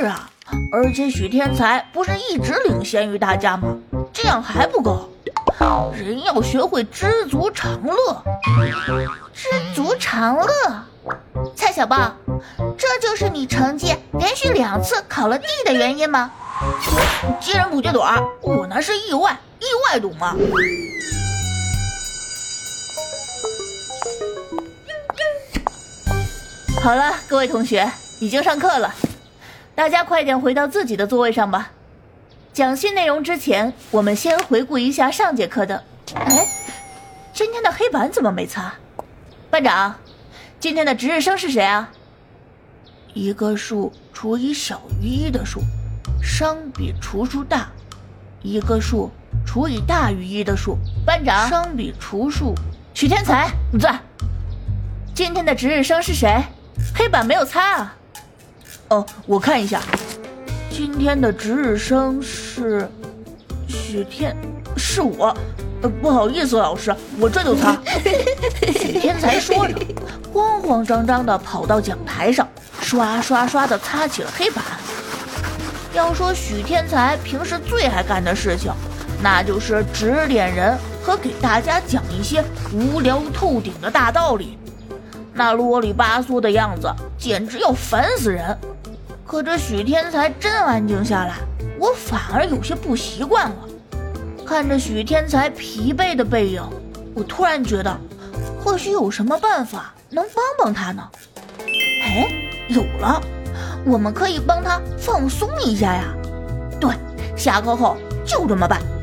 是啊，而且许天才不是一直领先于大家吗？这样还不够，人要学会知足常乐。 知足常乐，蔡小豹，这就是你成绩连续2次考了 D 的原因吗？ 接人不接短，我那是意外，懂吗？好了，各位同学，已经上课了，大家快点回到自己的座位上吧。讲新内容之前，我们先回顾一下上节课的。今天的黑板怎么没擦？班长，今天的值日生是谁啊？一个数除以小于1的数，商比除数大；一个数除以大于1的数，班长，商比除数。许天才，你在。今天的值日生是谁？黑板没有擦啊。哦，我看一下，今天的值日生是是我。不好意思，老师，我这就擦。许天才说着，慌慌张张地跑到讲台上，刷刷刷地擦起了黑板。要说许天才平时最爱干的事情，那就是指点人和给大家讲一些无聊透顶的大道理。那啰里吧嗦的样子简直要烦死人。可这许天才真安静下来，我反而有些不习惯了。看着许天才疲惫的背影，我突然觉得或许有什么办法能帮帮他呢。有了，我们可以帮他放松一下呀。对，下课后就这么办。